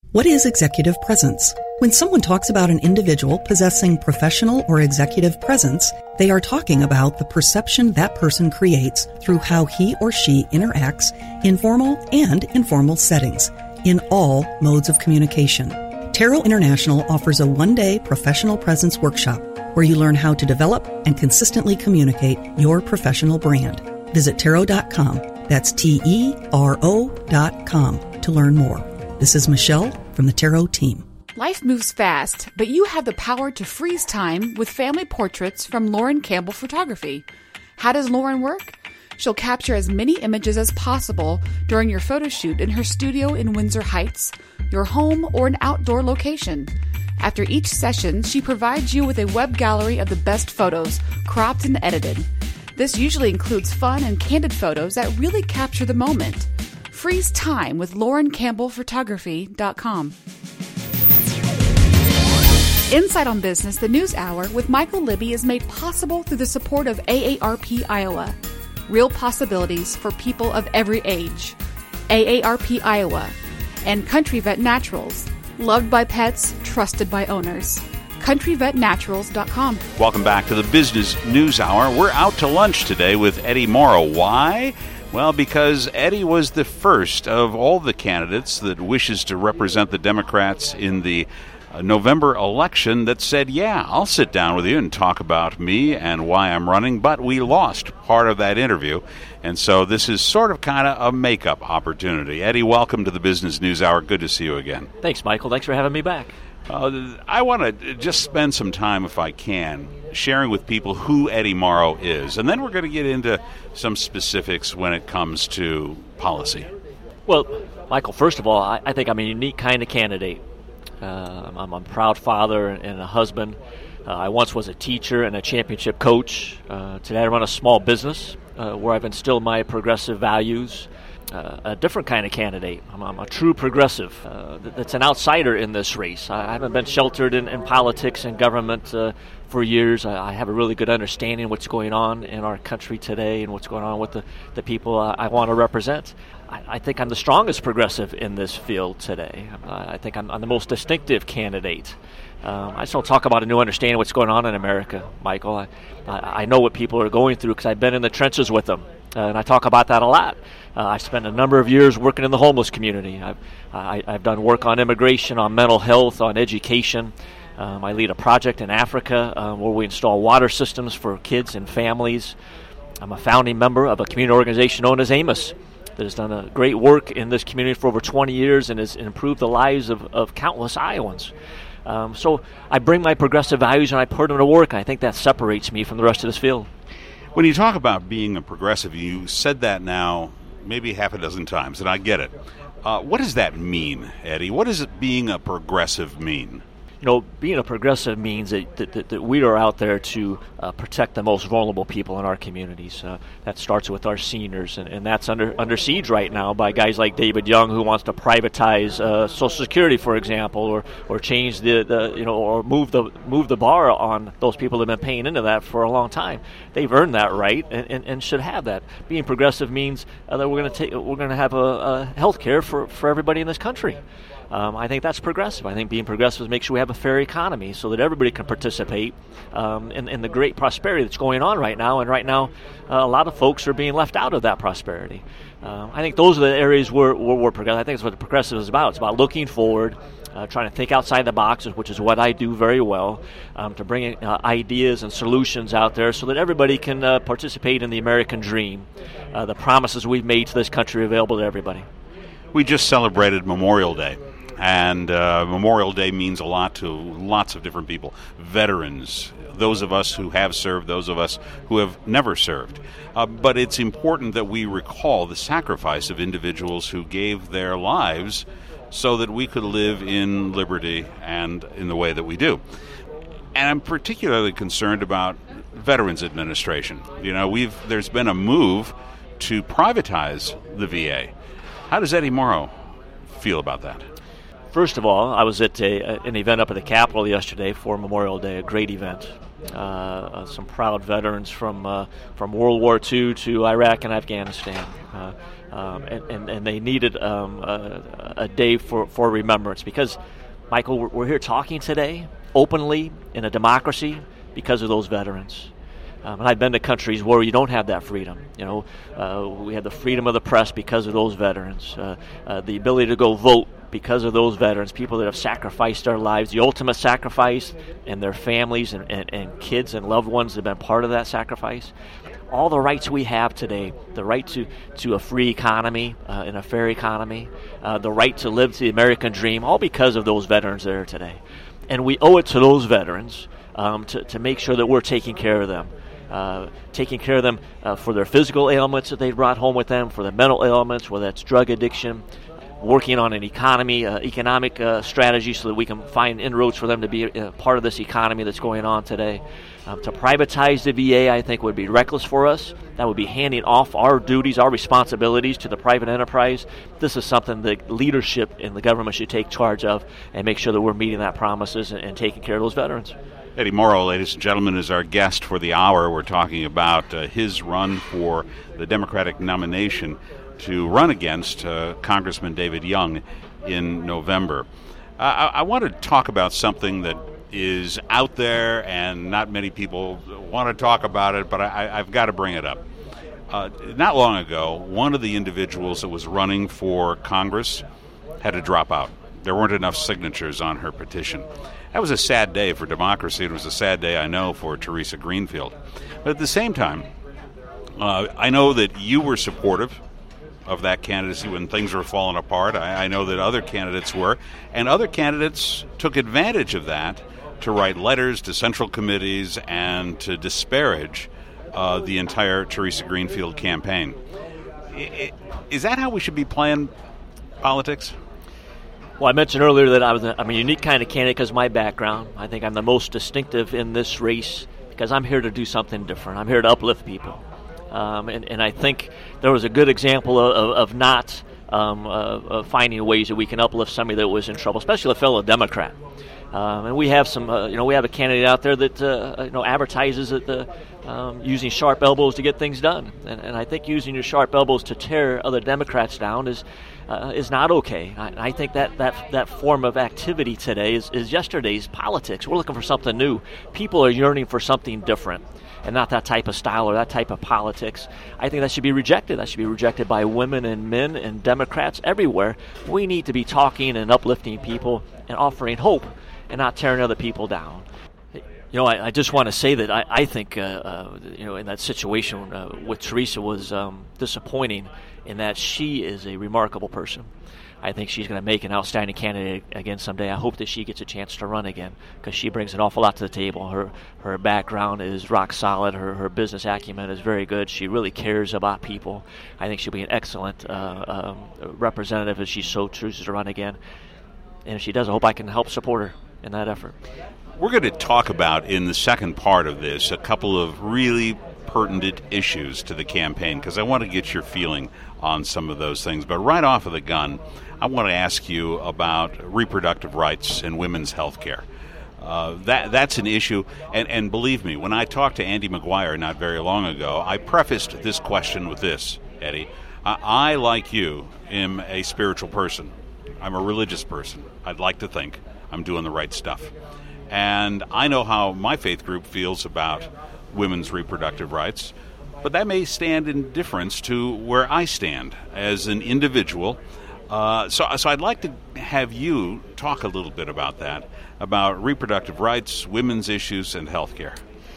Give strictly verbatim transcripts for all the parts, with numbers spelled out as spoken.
What is executive presence? When someone talks about an individual possessing professional or executive presence, they are talking about the perception that person creates through how he or she interacts in formal and informal settings, in all modes of communication. Tarot International offers a one-day professional presence workshop where you learn how to develop and consistently communicate your professional brand. Visit tarot dot com, that's T E R O dot com, to learn more. This is Michelle from the Tarot team. Life moves fast, but you have the power to freeze time with family portraits from Lauren Campbell Photography. How does Lauren work? She'll capture as many images as possible during your photo shoot in her studio in Windsor Heights, your home, or an outdoor location. After each session, she provides you with a web gallery of the best photos, cropped and edited. This usually includes fun and candid photos that really capture the moment. Freeze time with Lauren Campbell Photography dot com. Insight on Business, the News Hour with Michael Libby is made possible through the support of A A R P Iowa. Real possibilities for people of every age. A A R P Iowa. And Country Vet Naturals. Loved by pets, trusted by owners. country vet naturals dot com. Welcome back to the Business News Hour. We're out to lunch today with Eddie Morrow. Why? Well, because Eddie was the first of all the candidates that wishes to represent the Democrats in the uh, November election that said, yeah, I'll sit down with you and talk about me and why I'm running. But we lost part of that interview. And so this is sort of kind of a makeup opportunity. Eddie, welcome to the Business News Hour. Good to see you again. Thanks, Michael. Thanks for having me back. Uh, I want to just spend some time, if I can, sharing with people who Eddie Morrow is. And then we're going to get into some specifics when it comes to policy. Well, Michael, first of all, I, I think I'm a unique kind of candidate. Uh, I'm a proud father and a husband. Uh, I once was a teacher and a championship coach. Uh, today I run a small business uh, where I've instilled my progressive values. Uh, a different kind of candidate. I'm, I'm a true progressive uh, that's an outsider in this race. I haven't been sheltered in, in politics and government uh, for years. I, I have a really good understanding of what's going on in our country today and what's going on with the, the people I, I want to represent. I, I think I'm the strongest progressive in this field today. I, I think I'm, I'm the most distinctive candidate. Um, I just don't talk about a new understanding of what's going on in America, Michael. I, I, I know what people are going through because I've been in the trenches with them, uh, and I talk about that a lot. Uh, I spent a number of years working in the homeless community. I've, I, I've done work on immigration, on mental health, on education. Um, I lead a project in Africa uh, where we install water systems for kids and families. I'm a founding member of a community organization known as Amos that has done a great work in this community for over twenty years and has improved the lives of, of countless Iowans. Um, so I bring my progressive values and I put them to work, and I think that separates me from the rest of this field. When you talk about being a progressive, you said that now maybe half a dozen times, and I get it. Uh, what does that mean, Eddie? What does it being a progressive mean? You know, being a progressive means that, that, that we are out there to uh, protect the most vulnerable people in our communities. Uh, that starts with our seniors, and, and that's under under siege right now by guys like David Young, who wants to privatize uh, Social Security, for example, or or change the, the you know or move the move the bar on those people that have been paying into that for a long time. They've earned that right and, and, and should have that. Being progressive means uh, that we're going to take we're going to have a, a health care for, for everybody in this country. Um, I think that's progressive. I think being progressive makes sure we have a fair economy so that everybody can participate um, in, in the great prosperity that's going on right now. And right now, uh, a lot of folks are being left out of that prosperity. Uh, I think those are the areas where, where we're progressive. I think that's what the progressive is about. It's about looking forward, uh, trying to think outside the box, which is what I do very well, um, to bring uh, ideas and solutions out there so that everybody can uh, participate in the American dream. Uh, the promises we've made to this country are available to everybody. We just celebrated Memorial Day. And uh, Memorial Day means a lot to lots of different people. Veterans, those of us who have served, those of us who have never served. Uh, but it's important that we recall the sacrifice of individuals who gave their lives so that we could live in liberty and in the way that we do. And I'm particularly concerned about Veterans Administration. You know, we've there's been a move to privatize the V A. How does Eddie Morrow feel about that? First of all, I was at a, an event up at the Capitol yesterday for Memorial Day, a great event. Uh, uh, some proud veterans from uh, from World War Two to Iraq and Afghanistan. Uh, Um, and, and, and they needed um, a, a day for, for remembrance because, Michael, we're, we're here talking today openly in a democracy because of those veterans. Um, and I've been to countries where you don't have that freedom. You know, uh, we have the freedom of the press because of those veterans, uh, uh, the ability to go vote because of those veterans, people that have sacrificed their lives, the ultimate sacrifice, and their families and, and, and kids and loved ones that have been part of that sacrifice. All the rights we have today, the right to, to a free economy uh, and a fair economy, uh, the right to live the American dream, all because of those veterans that are today. And we owe it to those veterans um, to, to make sure that we're taking care of them, uh, taking care of them uh, for their physical ailments that they brought home with them, for their mental ailments, whether that's drug addiction, working on an economy, uh, economic uh, strategy so that we can find inroads for them to be a part of this economy that's going on today. Um, to privatize the V A, I think, would be reckless for us. That would be handing off our duties, our responsibilities to the private enterprise. This is something that leadership in the government should take charge of and make sure that we're meeting that promises and, and taking care of those veterans. Eddie Mauro, ladies and gentlemen, is our guest for the hour. We're talking about uh, his run for the Democratic nomination to run against uh, Congressman David Young in November. Uh, I, I want to talk about something that is out there and not many people want to talk about it, but I, I've got to bring it up. Uh, not long ago, one of the individuals that was running for Congress had to drop out. There weren't enough signatures on her petition. That was a sad day for democracy. It was a sad day, I know, for Teresa Greenfield. But at the same time, uh, I know that you were supportive of that candidacy when things were falling apart. I, I know that other candidates were, and other candidates took advantage of that to write letters to central committees and to disparage uh, the entire Teresa Greenfield campaign. I, is that how we should be playing politics? Well, I mentioned earlier that I was a, I'm a unique kind of candidate because of my background. I think I'm the most distinctive in this race because I'm here to do something different. I'm here to uplift people. Um, and, and I think there was a good example of, of, of not um, uh, of finding ways that we can uplift somebody that was in trouble, especially a fellow Democrat. Um, and we have some, uh, you know, we have a candidate out there that, uh, you know, advertises that the um, using sharp elbows to get things done. And, and I think using your sharp elbows to tear other Democrats down is uh, is not okay. I, I think that, that that form of activity today is, is yesterday's politics. We're looking for something new. People are yearning for something different, and not that type of style or that type of politics. I think that should be rejected. That should be rejected by women and men and Democrats everywhere. We need to be talking and uplifting people and offering hope and not tearing other people down. You know, I, I just want to say that I, I think, uh, uh, you know, in that situation uh, with Teresa was um, disappointing in that she is a remarkable person. I think she's going to make an outstanding candidate again someday. I hope that she gets a chance to run again because she brings an awful lot to the table. Her her background is rock solid. Her her business acumen is very good. She really cares about people. I think she'll be an excellent uh, um, representative if she so chooses to run again. And if she does, I hope I can help support her in that effort. We're going to talk about, in the second part of this, a couple of really pertinent issues to the campaign because I want to get your feeling on some of those things. But right off of the gun, I want to ask you about reproductive rights and women's health care. Uh, that that's an issue, and, and believe me, when I talked to Andy McGuire not very long ago, I prefaced this question with this, Eddie. I, I, like you, am a spiritual person. I'm a religious person. I'd like to think I'm doing the right stuff. And I know how my faith group feels about women's reproductive rights, but that may stand in difference to where I stand as an individual. Uh, so, so I'd like to have you talk a little bit about that, about reproductive rights, women's issues, and health care.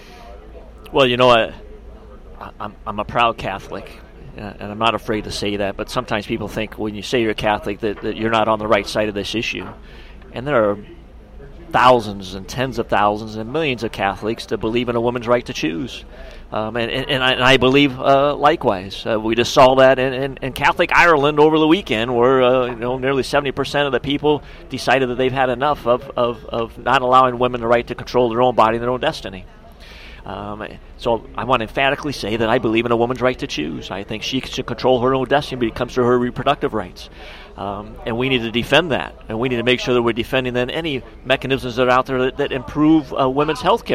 Well, you know, I, I'm, I'm a proud Catholic, and I'm not afraid to say that, but sometimes people think when you say you're Catholic that, that you're not on the right side of this issue. And there are thousands and tens of thousands and millions of Catholics that believe in a woman's right to choose. Um, and, and, and, I, and I believe uh, likewise. Uh, we just saw that in, in, in Catholic Ireland over the weekend where uh, you know, nearly seventy percent of the people decided that they've had enough of, of, of not allowing women the right to control their own body and their own destiny. Um, so I want to emphatically say that I believe in a woman's right to choose. I think she should control her own destiny when it comes to her reproductive rights. Um, and we need to defend that. And we need to make sure that we're defending then any mechanisms that are out there that, that improve uh, women's health care.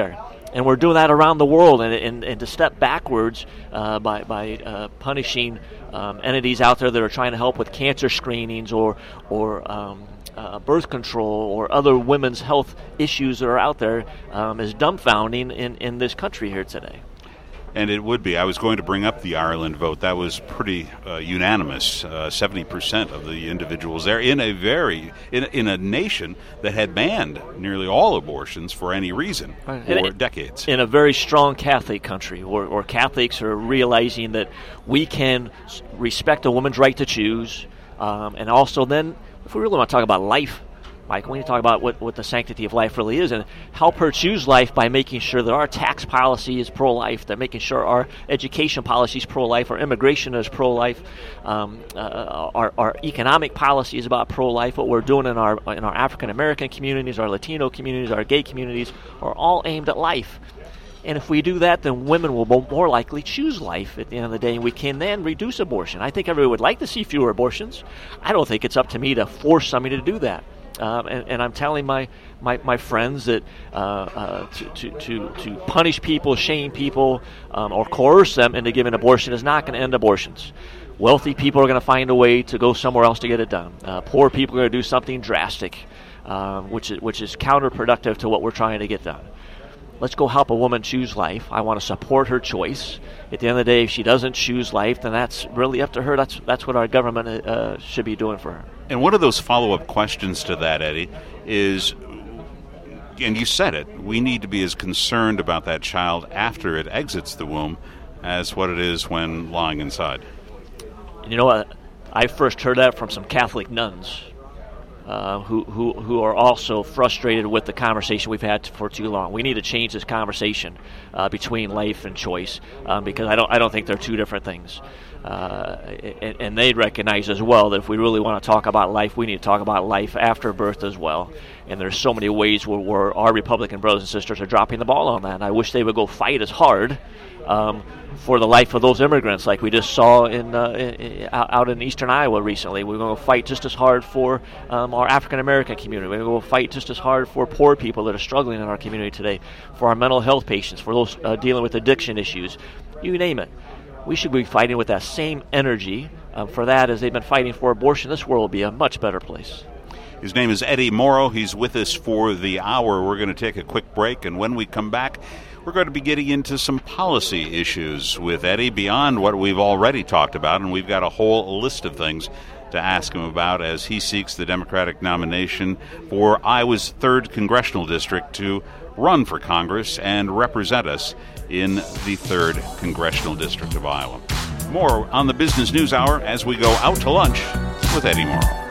and we're doing that around the world, and, and, and to step backwards uh, by, by uh, punishing um, entities out there that are trying to help with cancer screenings or, or um, uh, birth control or other women's health issues that are out there um, is dumbfounding in, in this country here today. And it would be. I was going to bring up the Ireland vote. That was pretty uh, unanimous. Uh, seventy percent of the individuals there in a very in, in a nation that had banned nearly all abortions for any reason right. for in, decades. In a very strong Catholic country, where, where Catholics are realizing that we can respect a woman's right to choose, um, and also then, if we really want to talk about life, Mike, when you talk about what, what the sanctity of life really is, and help her choose life by making sure that our tax policy is pro-life, that making sure our education policy is pro-life, our immigration is pro-life, um, uh, our, our economic policy is about pro-life. What we're doing in our in our African American communities, our Latino communities, our gay communities are all aimed at life. And if we do that, then women will more likely choose life at the end of the day, and we can then reduce abortion. I think everyone would like to see fewer abortions. I don't think it's up to me to force somebody to do that. Um, and, and I'm telling my, my, my friends that uh, uh, to, to, to, to punish people, shame people, um, or coerce them into giving abortion is not going to end abortions. Wealthy people are going to find a way to go somewhere else to get it done. Uh, poor people are going to do something drastic, um, which is, which is counterproductive to what we're trying to get done. Let's go help a woman choose life. I want to support her choice. At the end of the day, if she doesn't choose life, then that's really up to her. That's that's what our government uh, should be doing for her. And one of those follow-up questions to that, Eddie, is, and you said it, we need to be as concerned about that child after it exits the womb as what it is when lying inside. And you know what? I first heard that from some Catholic nuns. Uh, who, who who are also frustrated with the conversation we've had for too long. We need to change this conversation uh, between life and choice um, because I don't I don't think they're two different things. Uh, and, and they recognize as well that if we really want to talk about life, we need to talk about life after birth as well. And there's so many ways where, where our Republican brothers and sisters are dropping the ball on that. And I wish they would go fight as hard um, for the life of those immigrants, like we just saw in, uh, in out in eastern Iowa recently. We're going to fight just as hard for um, our African American community. We're going to fight just as hard for poor people that are struggling in our community today, for our mental health patients, for those uh, dealing with addiction issues. You name it. We should be fighting with that same energy um, for that as they've been fighting for abortion. This world will be a much better place. His name is Eddie Mauro. He's with us for the hour. We're going to take a quick break, and when we come back, we're going to be getting into some policy issues with Eddie beyond what we've already talked about, and we've got a whole list of things to ask him about as he seeks the Democratic nomination for Iowa's third congressional district to run for Congress and represent us in the third congressional district of Iowa. More on the Business News Hour as we go out to lunch with Eddie Mauro.